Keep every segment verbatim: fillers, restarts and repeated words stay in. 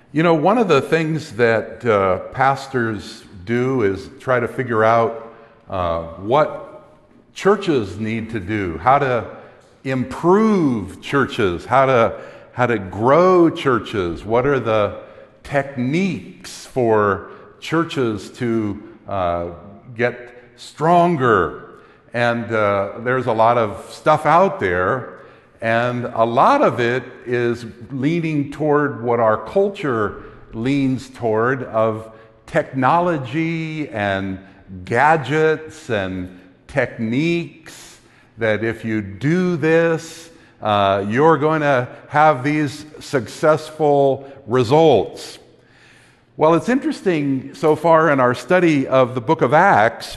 You know, one of the things that uh, pastors do is try to figure out uh, what churches need to do, how to improve churches, how to how to grow churches. What are the techniques for churches to uh, get stronger? And uh, there's a lot of stuff out there. And a lot of it is leaning toward what our culture leans toward of technology and gadgets and techniques, that if you do this, uh, you're going to have these successful results. Well, it's interesting so far in our study of the book of Acts,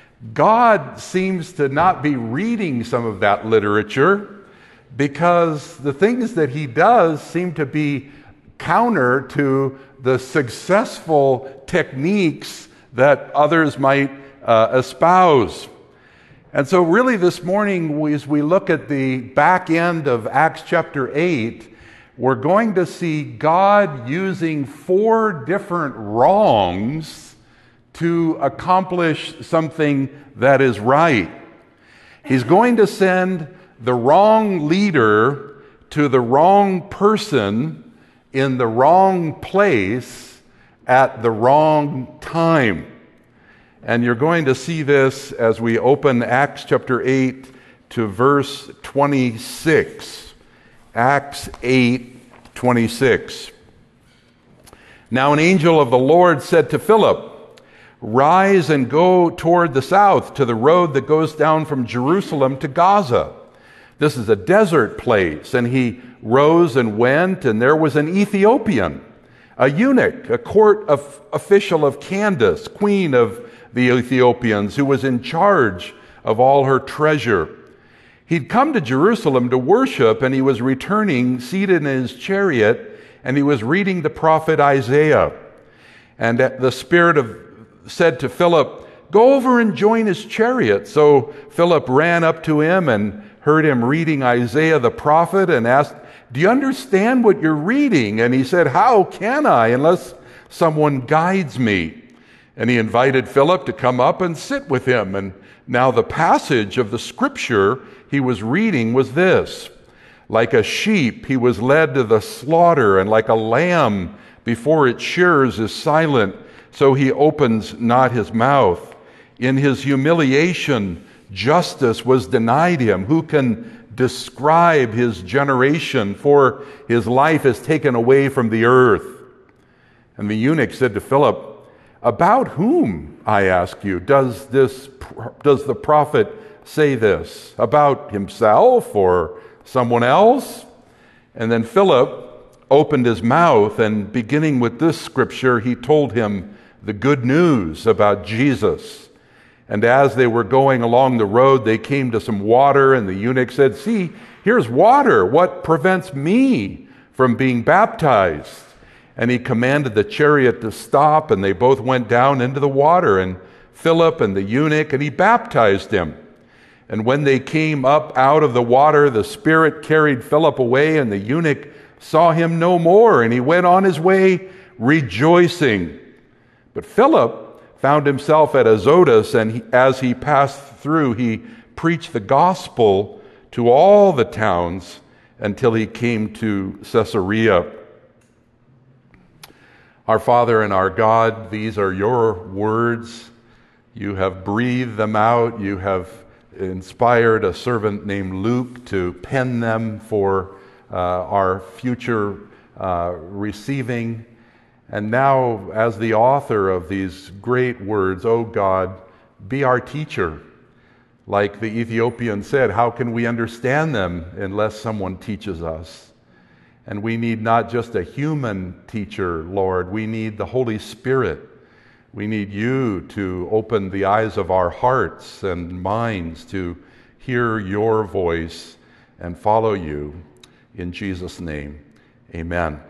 God seems to not be reading some of that literature, because the things that he does seem to be counter to the successful techniques that others might uh, espouse. And so really this morning, as we look at the back end of Acts chapter eight, we're going to see God using four different wrongs to accomplish something that is right. He's going to send the wrong leader to the wrong person in the wrong place at the wrong time. And you're going to see this as we open Acts chapter eight to verse twenty-six. Acts eight twenty-six. Now an angel of the Lord said to Philip, "Rise and go toward the south to the road that goes down from Jerusalem to Gaza. This is a desert place." And he rose and went, and there was an Ethiopian, a eunuch, a court of, official of Candace, queen of the Ethiopians, who was in charge of all her treasure. He'd come to Jerusalem to worship, and he was returning, seated in his chariot, and he was reading the prophet Isaiah. And the Spirit of said to Philip, "Go over and join his chariot." So Philip ran up to him and heard him reading Isaiah the prophet and asked, "Do you understand what you're reading?" And he said, "How can I unless someone guides me?" And he invited Philip to come up and sit with him. And now the passage of the scripture he was reading was this: "Like a sheep he was led to the slaughter, and like a lamb before its shearers is silent, so he opens not his mouth. In his humiliation justice was denied him. Who can describe his generation? For his life is taken away from the earth." And the eunuch said to Philip, "About whom, I ask you, does this does the prophet say this? About himself or someone else?" And then Philip opened his mouth, and beginning with this scripture, he told him the good news about Jesus. And as they were going along the road, they came to some water, and the eunuch said, "See, here's water. What prevents me from being baptized?" And he commanded the chariot to stop, and they both went down into the water, and Philip and the eunuch, and he baptized him. And when they came up out of the water, the Spirit carried Philip away, and the eunuch saw him no more, and he went on his way rejoicing. But Philip found himself at Azotus, and he, as he passed through, he preached the gospel to all the towns until he came to Caesarea. Our Father and our God, these are your words. You have breathed them out. You have inspired a servant named Luke to pen them for uh, our future uh, receiving. And now, as the author of these great words, oh God, be our teacher. Like the Ethiopian said, how can we understand them unless someone teaches us? And we need not just a human teacher, Lord. We need the Holy Spirit. We need you to open the eyes of our hearts and minds to hear your voice and follow you. In Jesus' name, amen.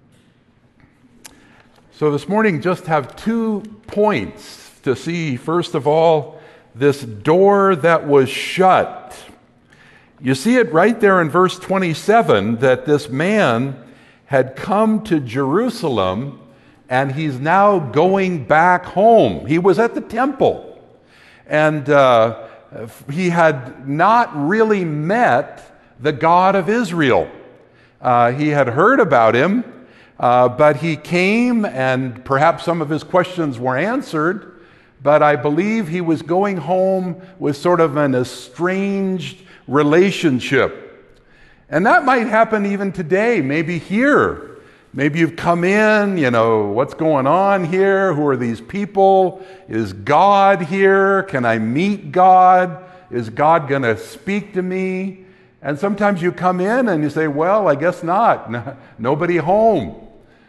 So this morning, just have two points to see. First of all, this door that was shut. You see it right there in verse twenty-seven, that this man had come to Jerusalem, and he's now going back home. He was at the temple, and uh, he had not really met the God of Israel. Uh, he had heard about him, uh, but he came, and perhaps some of his questions were answered, but I believe he was going home with sort of an estranged relationship. And that might happen even today, maybe here. Maybe you've come in, you know, what's going on here? Who are these people? Is God here? Can I meet God? Is God going to speak to me? And sometimes you come in and you say, well, I guess not. No, nobody home.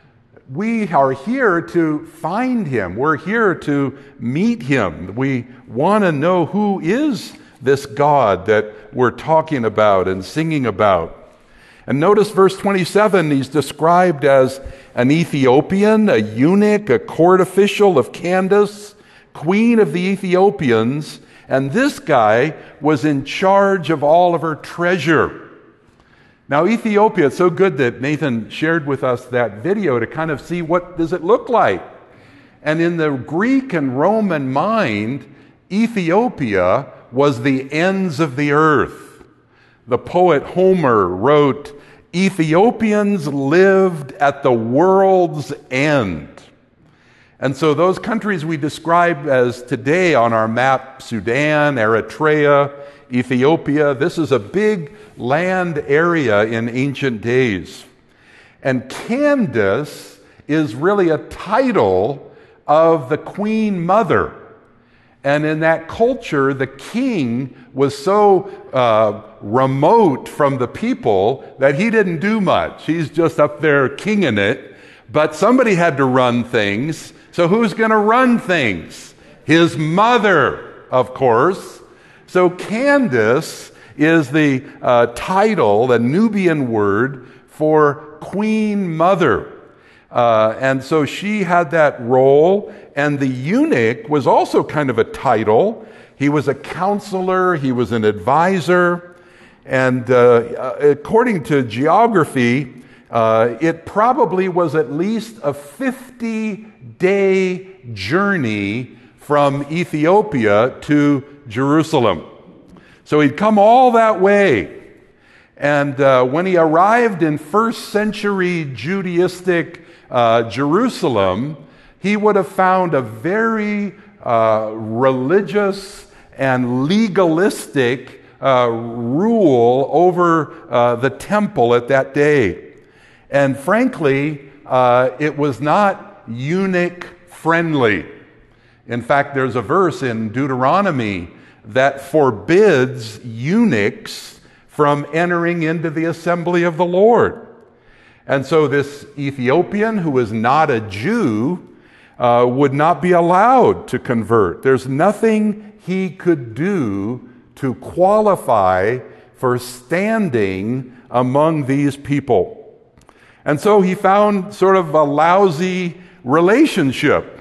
We are here to find him. We're here to meet him. We want to know who is this God that we're talking about and singing about. And notice verse twenty-seven, he's described as an Ethiopian, a eunuch, a court official of Candace, queen of the Ethiopians, and this guy was in charge of all of her treasure. Now, Ethiopia, it's so good that Nathan shared with us that video to kind of see what does it look like. And in the Greek and Roman mind, Ethiopia was the ends of the earth. The poet Homer wrote, Ethiopians lived at the world's end. And so those countries we describe as today on our map, Sudan, Eritrea, Ethiopia, this is a big land area in ancient days. And Candace is really a title of the queen mother. And in that culture, the king was so uh, remote from the people that he didn't do much. He's just up there kinging it. But somebody had to run things. So who's going to run things? His mother, of course. So Candace is the uh, title, the Nubian word for queen mother. Uh, and so she had that role. And the eunuch was also kind of a title. He was a counselor. He was an advisor. And uh, according to geography, uh, it probably was at least a fifty-day journey from Ethiopia to Jerusalem. So he'd come all that way. And uh, when he arrived in first century Judaistic uh, Jerusalem, he would have found a very uh, religious and legalistic uh, rule over uh, the temple at that day. And frankly, uh, it was not eunuch friendly. In fact, there's a verse in Deuteronomy that forbids eunuchs from entering into the assembly of the Lord. And so this Ethiopian, who is not a Jew, uh, would not be allowed to convert. There's nothing he could do to qualify for standing among these people. And so he found sort of a lousy relationship.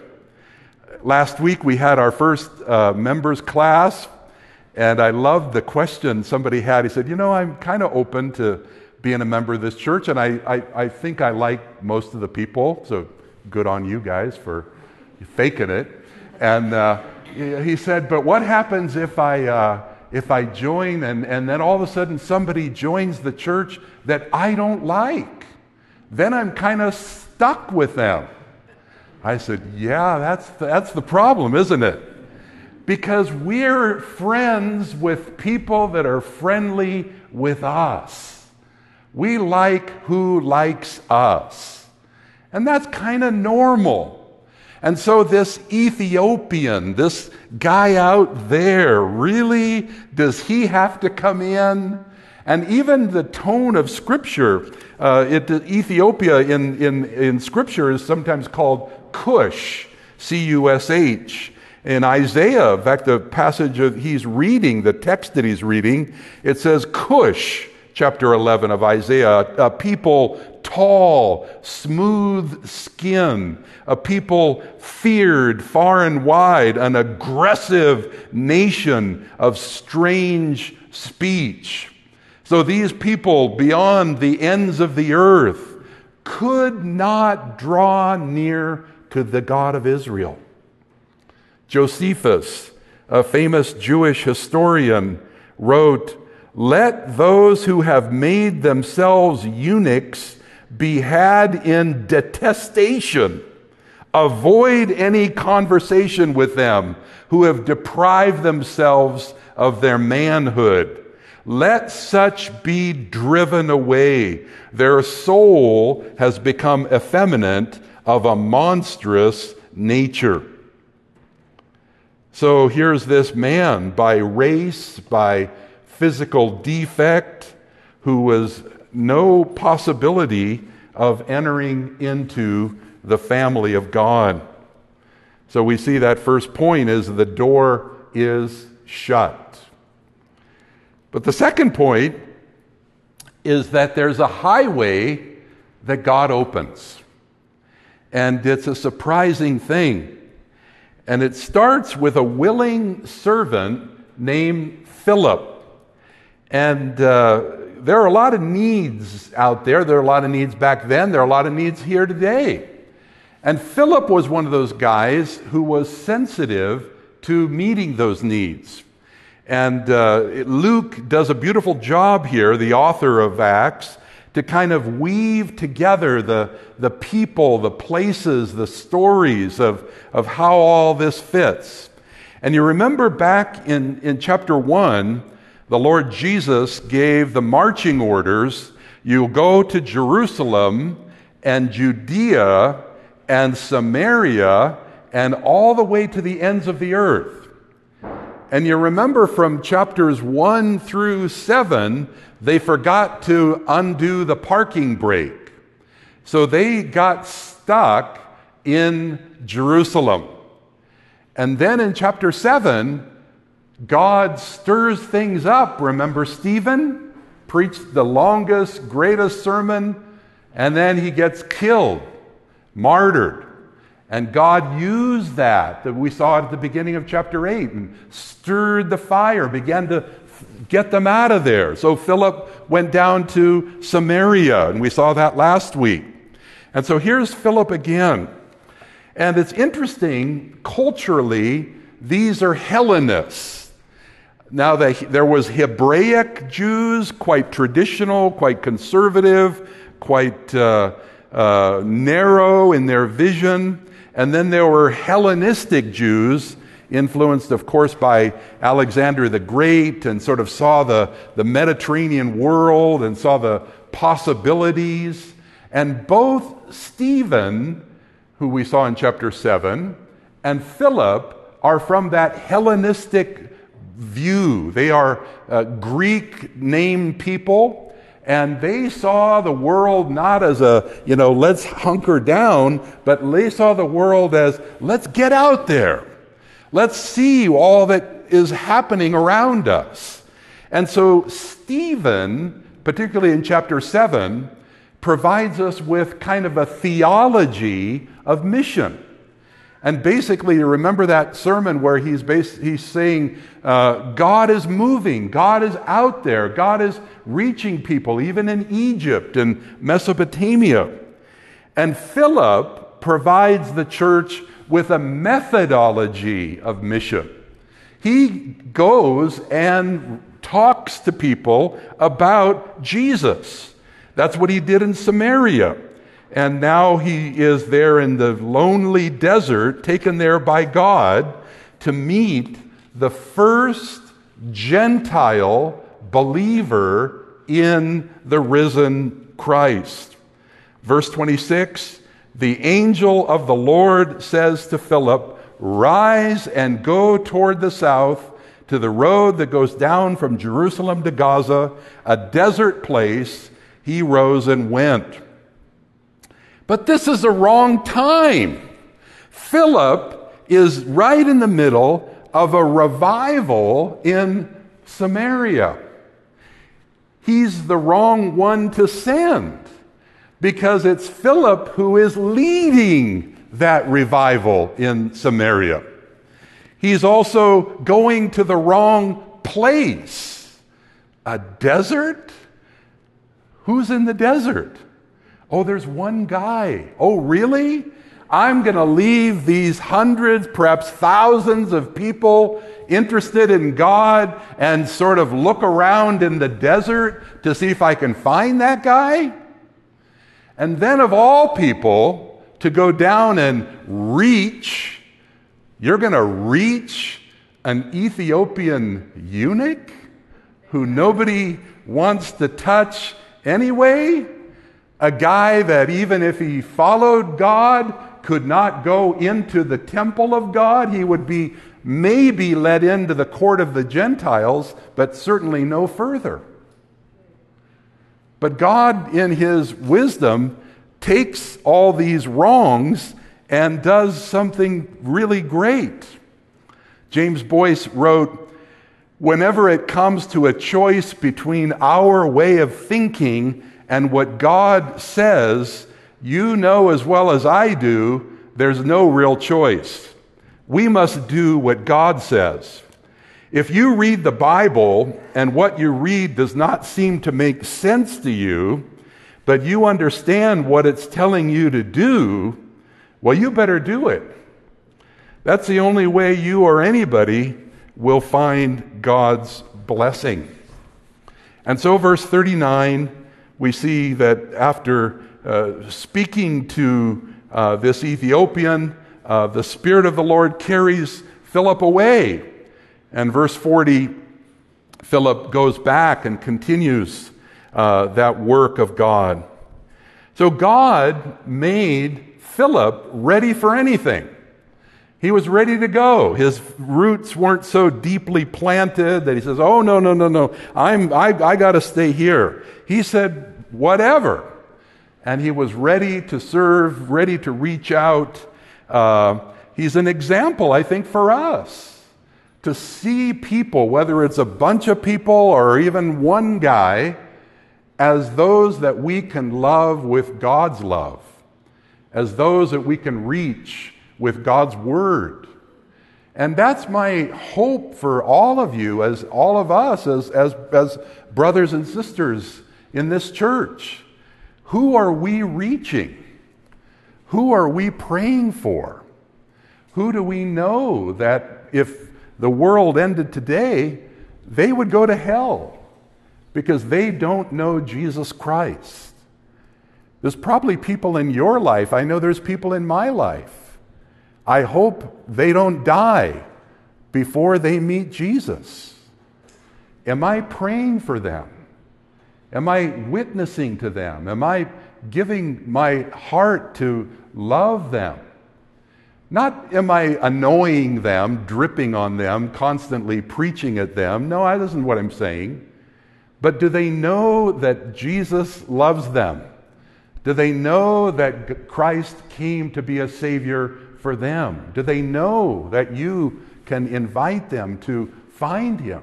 Last week we had our first uh, members class, and I loved the question somebody had. He said, you know, I'm kind of open to being a member of this church, and I, I, I think I like most of the people, so good on you guys for faking it. And uh, he said, but what happens if I uh, if I join and, and then all of a sudden somebody joins the church that I don't like? Then I'm kind of stuck with them. I said, yeah, that's the, that's the problem, isn't it? Because we're friends with people that are friendly with us. We like who likes us. And that's kind of normal. And so this Ethiopian, this guy out there, really, does he have to come in? And even the tone of Scripture, uh, it, Ethiopia in, in, in Scripture is sometimes called Cush, C U S H. In Isaiah, in fact, the passage of he's reading, the text that he's reading, it says Cush, chapter eleven of Isaiah, a people tall, smooth skin, a people feared far and wide, an aggressive nation of strange speech. So these people beyond the ends of the earth, could not draw near to the God of Israel. Josephus, a famous Jewish historian, wrote, "Let those who have made themselves eunuchs be had in detestation. Avoid any conversation with them who have deprived themselves of their manhood. Let such be driven away. Their soul has become effeminate of a monstrous nature." So here's this man, by race, by physical defect, who was no possibility of entering into the family of God. So we see that first point is the door is shut. But the second point is that there's a highway that God opens. And it's a surprising thing. And it starts with a willing servant named Philip. And uh, there are a lot of needs out there. There are a lot of needs back then. There are a lot of needs here today. And Philip was one of those guys who was sensitive to meeting those needs. And uh, Luke does a beautiful job here, the author of Acts, to kind of weave together the, the people, the places, the stories of, of how all this fits. And you remember back in, in chapter one, the Lord Jesus gave the marching orders. You go to Jerusalem and Judea and Samaria and all the way to the ends of the earth. And you remember from chapters one through seven, they forgot to undo the parking brake. So they got stuck in Jerusalem. And then in chapter seven, God stirs things up. Remember Stephen preached the longest, greatest sermon, and then he gets killed, martyred. And God used that, that we saw at the beginning of chapter eight, and stirred the fire, began to get them out of there. So Philip went down to Samaria, and we saw that last week. And so here's Philip again. And it's interesting, culturally, these are Hellenists. Now, they, there was Hebraic Jews, quite traditional, quite conservative, quite uh, uh, narrow in their vision. And then there were Hellenistic Jews, influenced, of course, by Alexander the Great, and sort of saw the, the Mediterranean world and saw the possibilities. And both Stephen, who we saw in chapter seven, and Philip are from that Hellenistic view. They are uh, Greek-named people. And they saw the world not as a, you know, let's hunker down, but they saw the world as, let's get out there. Let's see all that is happening around us. And so Stephen, particularly in chapter seven, provides us with kind of a theology of mission. And basically, you remember that sermon where he's bas- he's saying, uh, God is moving, God is out there, God is reaching people, even in Egypt and Mesopotamia. And Philip provides the church with a methodology of mission. He goes and talks to people about Jesus. That's what he did in Samaria. And now he is there in the lonely desert, taken there by God to meet the first Gentile believer in the risen Christ. Verse twenty-six, the angel of the Lord says to Philip, "Rise and go toward the south to the road that goes down from Jerusalem to Gaza, a desert place." He rose and went. But this is the wrong time. Philip is right in the middle of a revival in Samaria. He's the wrong one to send because it's Philip who is leading that revival in Samaria. He's also going to the wrong place. A desert? Who's in the desert? Oh, there's one guy. Oh, really? I'm going to leave these hundreds, perhaps thousands of people interested in God and sort of look around in the desert to see if I can find that guy? And then of all people, to go down and reach, you're going to reach an Ethiopian eunuch who nobody wants to touch anyway? A guy that even if he followed God, could not go into the temple of God. He would be maybe let into the court of the Gentiles, but certainly no further. But God, in his wisdom, takes all these wrongs and does something really great. James Boyce wrote, "Whenever it comes to a choice between our way of thinking and what God says, you know as well as I do, there's no real choice. We must do what God says. If you read the Bible and what you read does not seem to make sense to you, but you understand what it's telling you to do, well, you better do it. That's the only way you or anybody will find God's blessing." And so verse thirty-nine, we see that after uh, speaking to uh, this Ethiopian, uh, the Spirit of the Lord carries Philip away. And verse forty, Philip goes back and continues uh, that work of God. So God made Philip ready for anything. He was ready to go. His roots weren't so deeply planted that he says, oh, no, no, no, no, I'm, I, I got to stay here. He said, whatever. And he was ready to serve, ready to reach out. Uh, he's an example, I think, for us to see people, whether it's a bunch of people or even one guy, as those that we can love with God's love, as those that we can reach with God's word. And that's my hope for all of you, as all of us, as, as, as brothers and sisters in this church. Who are we reaching? Who are we praying for? Who do we know that if the world ended today, they would go to hell because they don't know Jesus Christ? There's probably people in your life. I know there's people in my life. I hope they don't die before they meet Jesus. Am I praying for them? Am I witnessing to them? Am I giving my heart to love them? Not am I annoying them, dripping on them, constantly preaching at them. No, that isn't what I'm saying. But do they know that Jesus loves them? Do they know that Christ came to be a Savior for them? Do they know that you can invite them to find Him?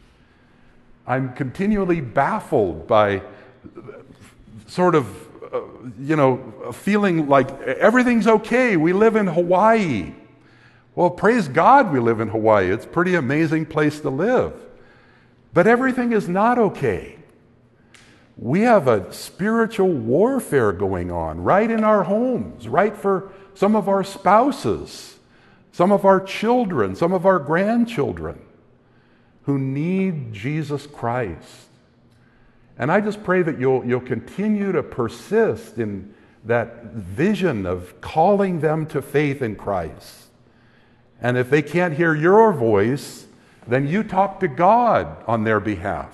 I'm continually baffled by sort of, uh, you know, feeling like everything's okay. We live in Hawaii. Well, praise God we live in Hawaii. It's a pretty amazing place to live. But everything is not okay. We have a spiritual warfare going on right in our homes, right for some of our spouses, some of our children, some of our grandchildren who need Jesus Christ. And I just pray that you'll, you'll continue to persist in that vision of calling them to faith in Christ. And if they can't hear your voice, then you talk to God on their behalf.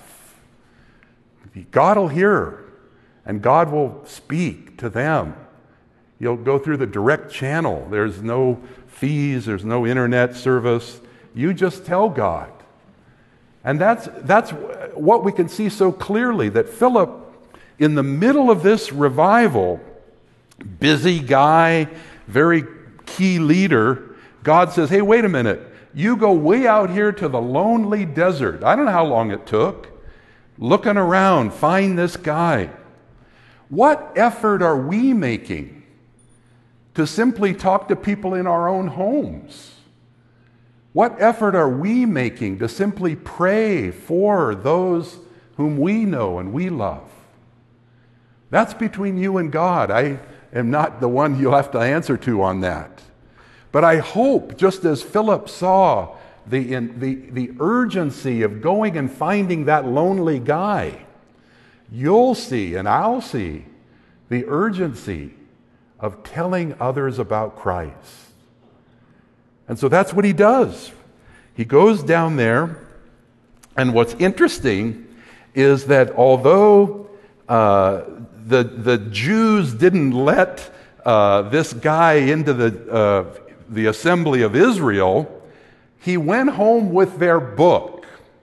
God will hear, and God will speak to them. You'll go through the direct channel. There's no fees, there's no internet service. You just tell God. And that's, that's what we can see so clearly, that Philip, in the middle of this revival, busy guy, very key leader, God says, hey, wait a minute. You go way out here to the lonely desert. I don't know how long it took. Looking around, find this guy. What effort are we making to simply talk to people in our own homes? What effort are we making to simply pray for those whom we know and we love? That's between you and God. I am not the one you'll have to answer to on that. But I hope, just as Philip saw the, in, the, the urgency of going and finding that lonely guy, you'll see and I'll see the urgency of telling others about Christ. And so that's what he does. He goes down there, and what's interesting is that although uh, the, the Jews didn't let uh, this guy into the, uh, the assembly of Israel, he went home with their book.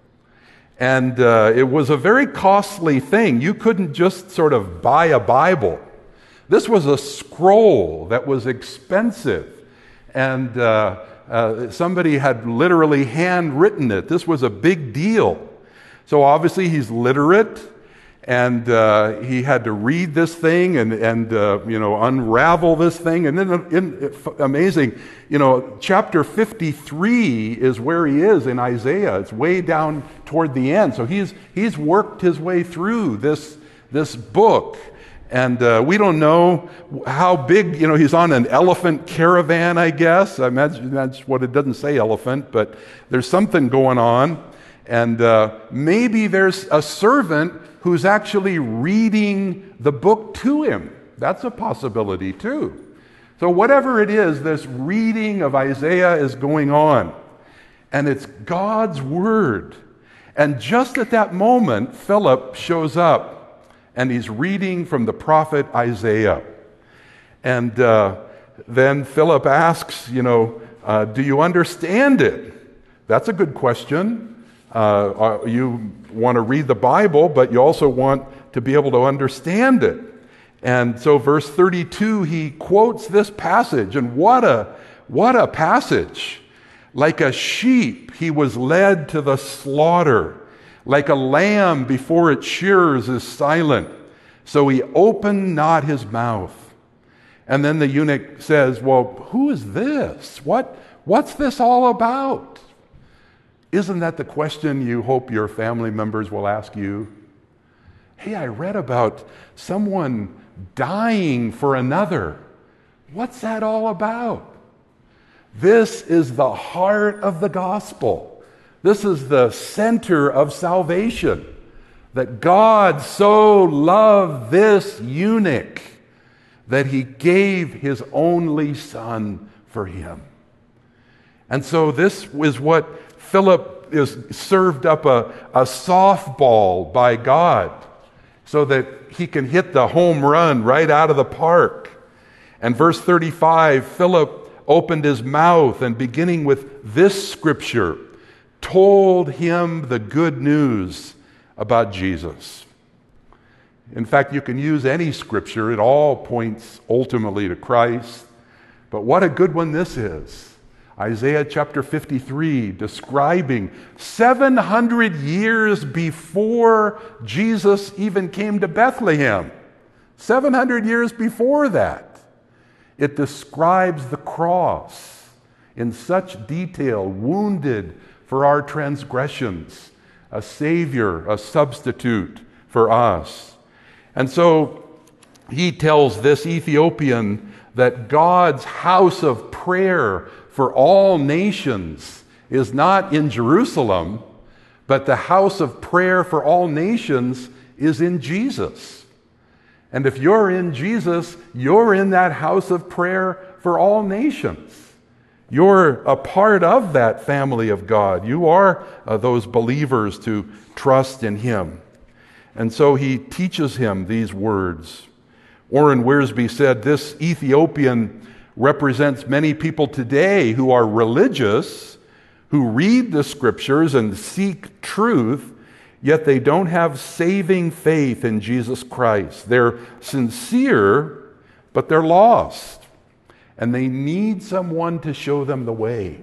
And uh, it was a very costly thing. You couldn't just sort of buy a Bible. This was a scroll that was expensive. And uh, uh, somebody had literally handwritten it. This was a big deal. So obviously he's literate, and uh, he had to read this thing and, and uh, you know, unravel this thing. And then, in, amazing, you know, chapter fifty-three is where he is in Isaiah. It's way down toward the end. So he's he's worked his way through this this book. And uh, we don't know how big, you know, he's on an elephant caravan, I guess. I imagine that's what it doesn't say elephant, but there's something going on. And uh, maybe there's a servant who's actually reading the book to him. That's a possibility too. So whatever it is, this reading of Isaiah is going on. And it's God's word. And just at that moment, Philip shows up. And he's reading from the prophet Isaiah. And uh, then Philip asks, you know, uh, do you understand it? That's a good question. Uh, you want to read the Bible, but you also want to be able to understand it. And so verse thirty-two, he quotes this passage. And what a, what a passage. Like a sheep, he was led to the slaughter. Like a lamb before its shearers is silent, so he opened not his mouth. And then the eunuch says, well, who is this? What, what's this all about? Isn't that the question you hope your family members will ask you? Hey, I read about someone dying for another. What's that all about? This is the heart of the gospel. This is the center of salvation, that God so loved this eunuch that he gave his only son for him. And so this is what Philip is served up a, a softball by God so that he can hit the home run right out of the park. And verse thirty-five, Philip opened his mouth and beginning with this scripture, told him the good news about Jesus. In fact, you can use any scripture. It all points ultimately to Christ. But what a good one this is. Isaiah chapter fifty-three, describing seven hundred years before Jesus even came to Bethlehem. seven hundred years before that. It describes the cross in such detail, wounded for our transgressions, a Savior, a substitute for us. And so he tells this Ethiopian that God's house of prayer for all nations is not in Jerusalem, but the house of prayer for all nations is in Jesus. And if you're in Jesus, you're in that house of prayer for all nations. You're a part of that family of God. You are uh, those believers to trust in him. And so he teaches him these words. Warren Wiersbe said, this Ethiopian represents many people today who are religious, who read the scriptures and seek truth, yet they don't have saving faith in Jesus Christ. They're sincere, but they're lost. And they need someone to show them the way.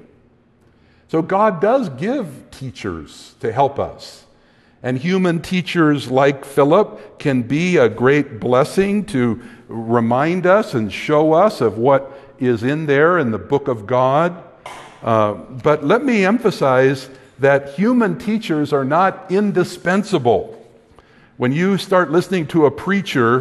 So God does give teachers to help us. And human teachers like Philip can be a great blessing to remind us and show us of what is in there in the book of God. Uh, but let me emphasize that human teachers are not indispensable. When you start listening to a preacher,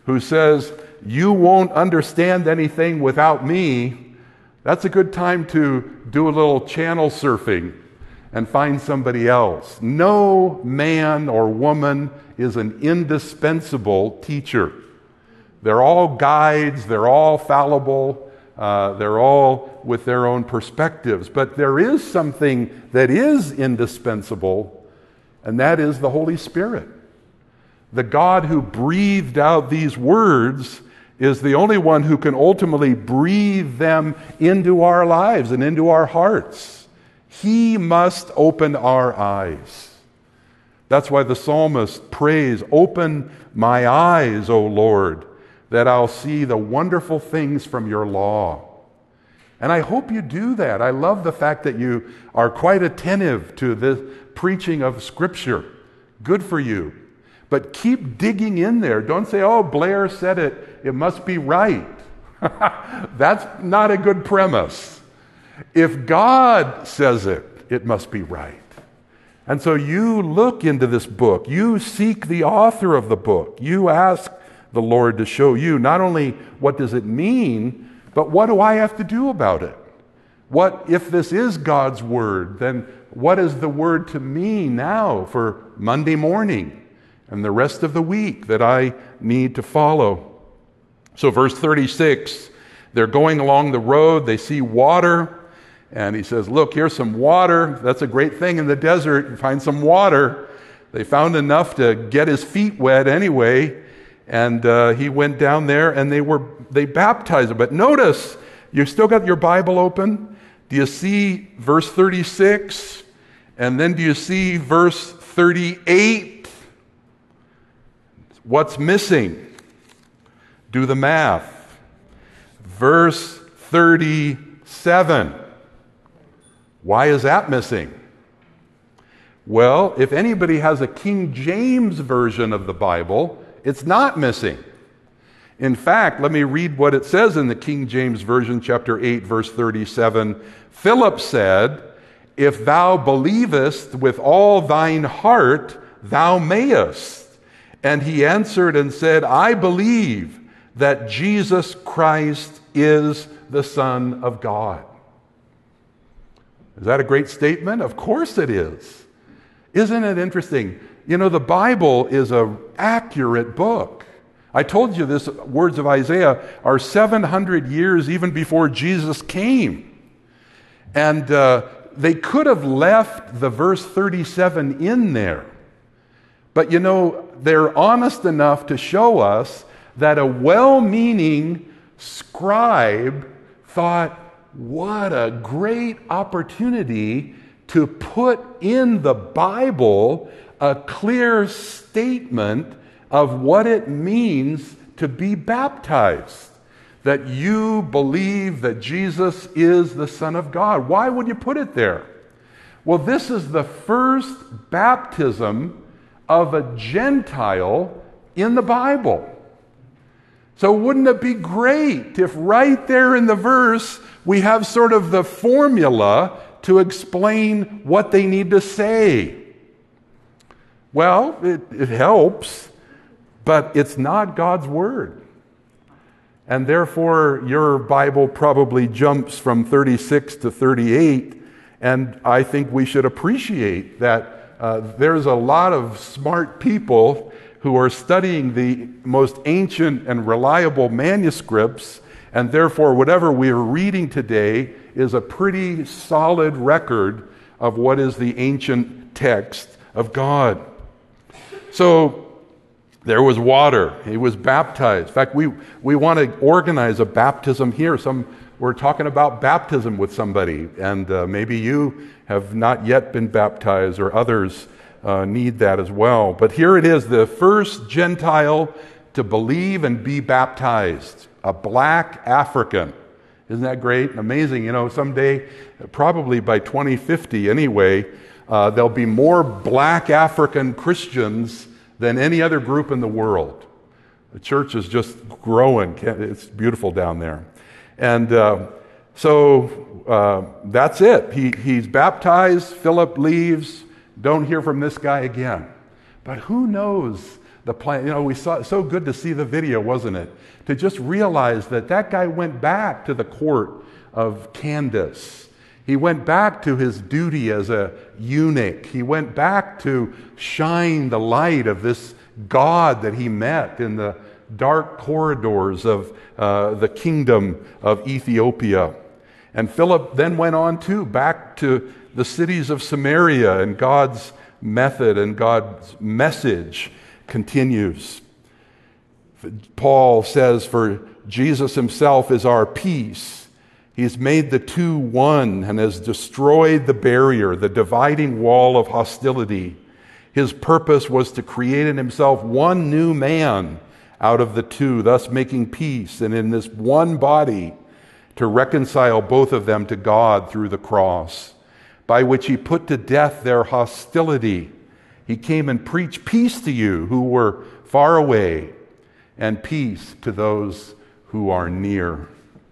who says, you won't understand anything without me, that's a good time to do a little channel surfing and find somebody else. No man or woman is an indispensable teacher. They're all guides, they're all fallible, uh, they're all with their own perspectives. But there is something that is indispensable, and that is the Holy Spirit. The God who breathed out these words is the only one who can ultimately breathe them into our lives and into our hearts. He must open our eyes. That's why the psalmist prays, open my eyes, O Lord, that I'll see the wonderful things from your law. And I hope you do that. I love the fact that you are quite attentive to the preaching of Scripture. Good for you. But keep digging in there. Don't say, oh, Blair said it, it must be right. That's not a good premise. If God says it, it must be right. And so you look into this book. You seek the author of the book. You ask the Lord to show you not only what does it mean, but what do I have to do about it? What, if this is God's word, then what is the word to me now for Monday morning and the rest of the week that I need to follow? So verse thirty-six, they're going along the road, they see water, and he says, look, here's some water. That's a great thing in the desert, you find some water. They found enough to get his feet wet anyway, and uh, he went down there and they were they baptized him. But notice, you still got your Bible open? Do you see verse thirty-six? And then do you see verse thirty-eight? What's missing? Do the math. Verse thirty-seven. Why is that missing? Well, if anybody has a King James version of the Bible, it's not missing. In fact, let me read what it says in the King James Version, chapter eight, verse thirty-seven. Philip said, if thou believest with all thine heart, thou mayest. And he answered and said, I believe that Jesus Christ is the Son of God. Is that a great statement? Of course it is. Isn't it interesting? You know, the Bible is an accurate book. I told you this, words of Isaiah are seven hundred years even before Jesus came. And uh, they could have left the verse thirty-seven in there. But you know, they're honest enough to show us that a well-meaning scribe thought, what a great opportunity to put in the Bible a clear statement of what it means to be baptized. That you believe that Jesus is the Son of God. Why would you put it there? Well, this is the first baptism of a Gentile in the Bible. So wouldn't it be great if right there in the verse we have sort of the formula to explain what they need to say? Well, it, it helps, but it's not God's Word. And therefore, your Bible probably jumps from thirty-six to thirty-eight, and I think we should appreciate that uh, there's a lot of smart people who are studying the most ancient and reliable manuscripts, and therefore whatever we're reading today is a pretty solid record of what is the ancient text of God. So there was water. He was baptized. In fact, we, we want to organize a baptism here. Some we're talking about baptism with somebody, and uh, maybe you have not yet been baptized, or others uh, need that as well. But here it is, the first Gentile to believe and be baptized, a black African. Isn't that great? Amazing. You know, someday, probably by twenty fifty anyway, uh, there'll be more black African Christians than any other group in the world. The church is just growing. It's beautiful down there. And uh, so uh, that's it. He, he's baptized. Philip leaves. Don't hear from this guy again. But who knows the plan. You know, we saw, so good to see the video, wasn't it? To just realize that that guy went back to the court of Candace. He went back to his duty as a eunuch. He went back to shine the light of this God that he met in the dark corridors of uh, the kingdom of Ethiopia. And Philip then went on too, back to the cities of Samaria, and God's method and God's message continues. Paul says, for Jesus himself is our peace. He's made the two one and has destroyed the barrier, the dividing wall of hostility. His purpose was to create in himself one new man out of the two, thus making peace, and in this one body to reconcile both of them to God through the cross, by which he put to death their hostility. He came and preached peace to you who were far away, and peace to those who are near.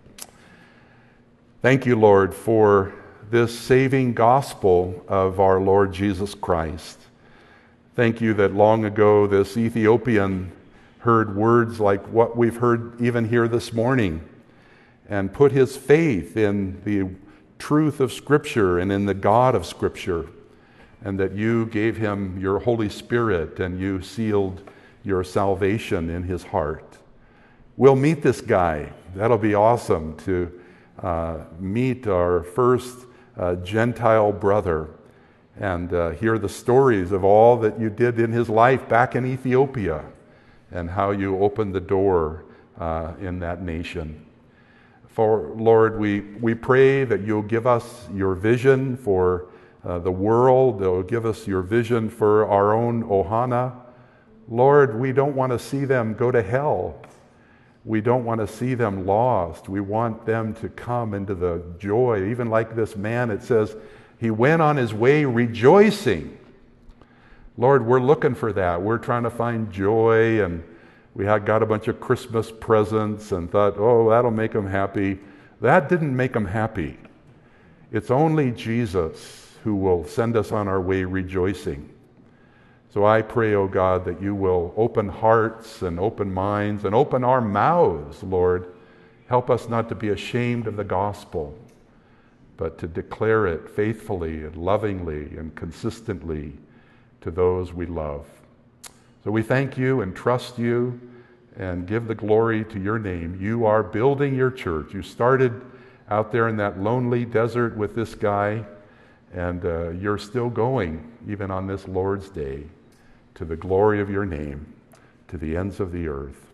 Thank you, Lord, for this saving gospel of our Lord Jesus Christ. Thank you that long ago this Ethiopian heard words like what we've heard even here this morning, and put his faith in the truth of Scripture and in the God of Scripture, and that you gave him your Holy Spirit and you sealed your salvation in his heart. We'll meet this guy. That'll be awesome to uh, meet our first uh, Gentile brother and uh, hear the stories of all that you did in his life back in Ethiopia and how you opened the door uh, in that nation. For Lord, we, we pray that you'll give us your vision for uh, the world. You'll give us your vision for our own Ohana. Lord, we don't want to see them go to hell. We don't want to see them lost. We want them to come into the joy. Even like this man, it says, he went on his way rejoicing. Lord, we're looking for that. We're trying to find joy, and we had got a bunch of Christmas presents and thought, oh, that'll make them happy. That didn't make them happy. It's only Jesus who will send us on our way rejoicing. So I pray, oh God, that you will open hearts and open minds and open our mouths, Lord. Help us not to be ashamed of the gospel, but to declare it faithfully and lovingly and consistently to those we love. So we thank you and trust you and give the glory to your name. You are building your church. You started out there in that lonely desert with this guy, and uh, you're still going, even on this Lord's Day, to the glory of your name, to the ends of the earth.